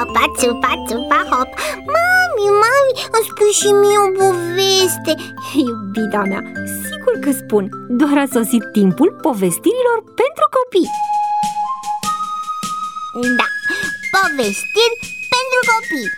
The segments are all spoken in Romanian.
țupa, țupa, țupa, hop. Mami, îmi spui și mie o poveste. Iubita mea, sigur că spun. Doar a sosit timpul povestirilor pentru copii. Da, povestiri pentru copii.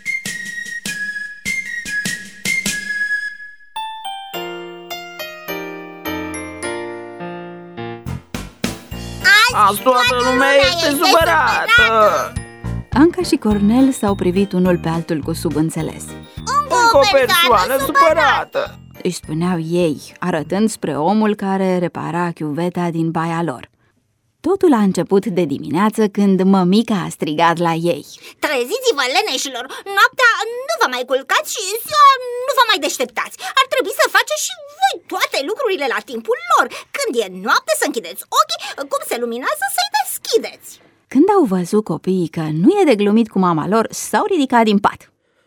Azi toată lumea este supărată. Anca și Cornel s-au privit unul pe altul cu subînțeles. Încă o persoană supărată, își spuneau ei, arătând spre omul care repara chiuveta din baia lor. Totul a început de dimineață când mămica a strigat la ei: treziți-vă, leneșilor! Noaptea nu vă mai culcați și ziua nu vă mai deșteptați. Ar trebui să faceți și voi toate lucrurile la timpul lor. Când e noapte să închideți ochii, cum se luminează să-i deschideți. Când au văzut copiii că nu e de glumit cu mama lor, s-au ridicat din pat.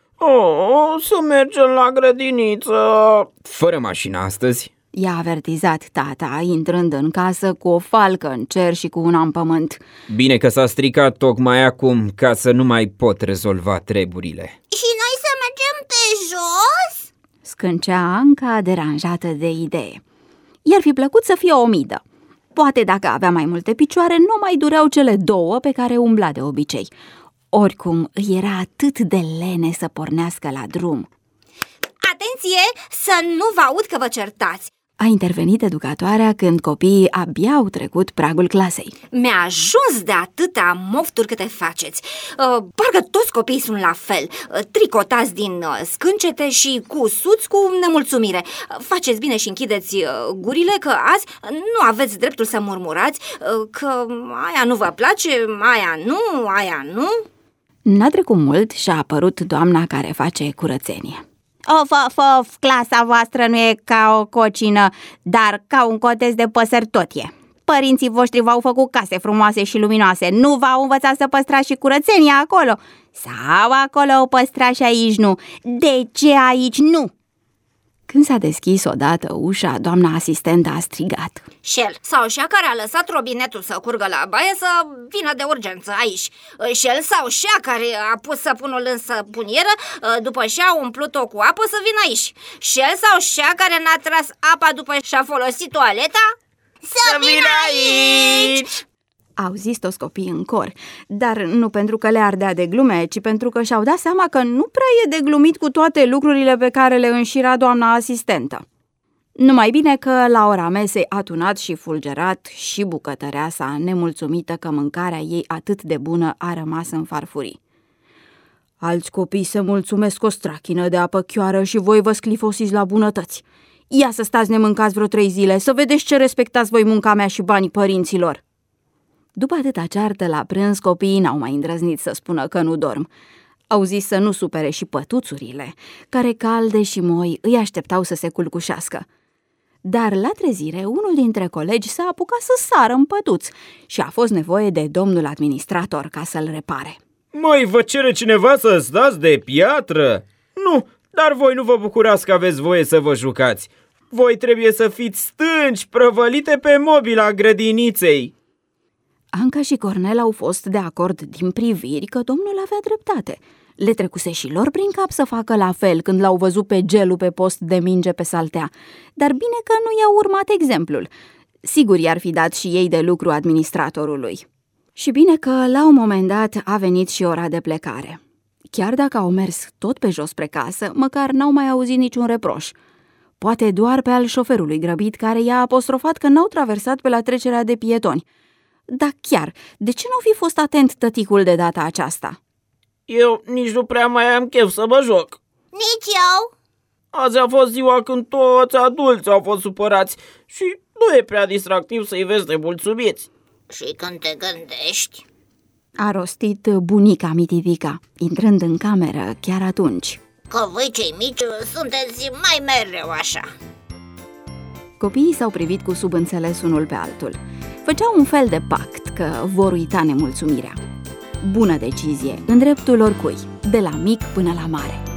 Să mergem la grădiniță. Fără mașină astăzi, i-a avertizat tata, intrând în casă cu o falcă în cer și cu una în pământ. Bine că s-a stricat tocmai acum, ca să nu mai pot rezolva treburile. Și noi să mergem pe jos? Scâncea Anca, deranjată de idee. I-ar fi plăcut să fie o midă. Poate dacă avea mai multe picioare, nu mai dureau cele două pe care umbla de obicei. Oricum, îi era atât de lene să pornească la drum. Atenție, să nu vă aud că vă certați. A intervenit educatoarea când copiii abia au trecut pragul clasei. Mi-a ajuns de atâtea mofturi câte faceți. Parcă toți copiii sunt la fel, tricotați din scâncete și cusuți cu nemulțumire. Faceți bine și închideți gurile, că azi nu aveți dreptul să murmurați că aia nu vă place, aia nu. N-a trecut mult și a apărut doamna care face curățenie. Of, clasa voastră nu e ca o cocină, dar ca un coteț de păsări tot e. Părinții voștri v-au făcut case frumoase și luminoase, nu v-au învățat să păstrați și curățenia acolo? Sau acolo o păstrați și aici nu? De ce aici nu? Când s-a deschis odată ușa, doamna asistentă a strigat: Șel sau șea care a lăsat robinetul să curgă la baie să vină de urgență aici. Șel sau șea care a pus săpunul în săpunieră după ce a umplut-o cu apă să vină aici. Șel sau șea care n-a tras apa după ce a folosit toaleta să vină aici. Au zis toți copiii în cor, dar nu pentru că le ardea de glume, ci pentru că și-au dat seama că nu prea e de glumit cu toate lucrurile pe care le înșira doamna asistentă. Numai bine că la ora mesei a tunat și fulgerat și bucătăreasa, nemulțumită că mâncarea ei atât de bună a rămas în farfurii. Alți copii se mulțumesc o strachină de apă chioară și voi vă sclifosiți la bunătăți. Ia să stați nemâncați vreo 3 zile, să vedeți ce respectați voi munca mea și banii părinților. După atâta ceartă la prânz, copiii n-au mai îndrăznit să spună că nu dorm. Au zis să nu supere și pătuțurile, care calde și moi îi așteptau să se culcușească. Dar la trezire, unul dintre colegi s-a apucat să sară în pătuț și a fost nevoie de domnul administrator ca să-l repare. Măi, vă cere cineva să dați de piatră? Nu, dar voi nu vă bucurați că aveți voie să vă jucați. Voi trebuie să fiți stânci, prăvălite pe mobila grădiniței. Anca și Cornel au fost de acord din priviri că domnul avea dreptate. Le trecuse și lor prin cap să facă la fel când l-au văzut pe Gelu pe post de minge pe saltea. Dar bine că nu i-au urmat exemplul. Sigur i-ar fi dat și ei de lucru administratorului. Și bine că la un moment dat a venit și ora de plecare. Chiar dacă au mers tot pe jos spre casă, măcar n-au mai auzit niciun reproș. Poate doar pe al șoferului grăbit care i-a apostrofat că n-au traversat pe la trecerea de pietoni. Dar chiar, de ce nu fi fost atent tăticul de data aceasta? Eu nici nu prea mai am chef să mă joc. Nici eu. Azi a fost ziua când toți adulți au fost supărați și nu e prea distractiv să-i vezi nemulțumiți. Și când te gândești, a rostit bunica Mitivica, intrând în cameră chiar atunci, că voi cei mici sunteți mai mereu așa. Copiii s-au privit cu subînțeles unul pe altul. Făceau un fel de pact că vor uita nemulțumirea. Bună decizie, în dreptul oricui, de la mic până la mare.